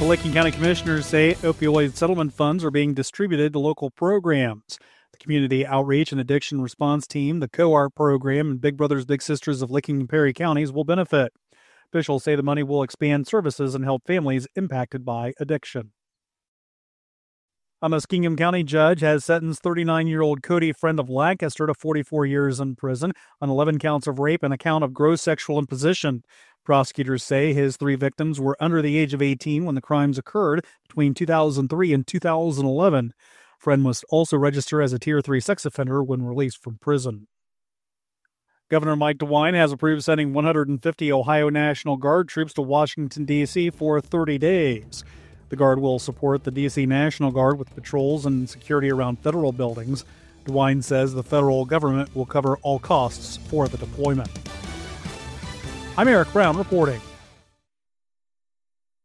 The Licking County Commissioners say opioid settlement funds are being distributed to local programs. The Community Outreach and Addiction Response Team, the COART program, and Big Brothers Big Sisters of Licking and Perry counties will benefit. Officials say the money will expand services and help families impacted by addiction. A Muskingum County judge has sentenced 39-year-old Cody Friend of Lancaster to 44 years in prison on 11 counts of rape and a count of gross sexual imposition. Prosecutors say his 3 victims were under the age of 18 when the crimes occurred between 2003 and 2011. Friend must also register as a Tier 3 sex offender when released from prison. Governor Mike DeWine has approved sending 150 Ohio National Guard troops to Washington, D.C. for 30 days. The Guard will support the D.C. National Guard with patrols and security around federal buildings. DeWine says the federal government will cover all costs for the deployment. I'm Eric Brown reporting.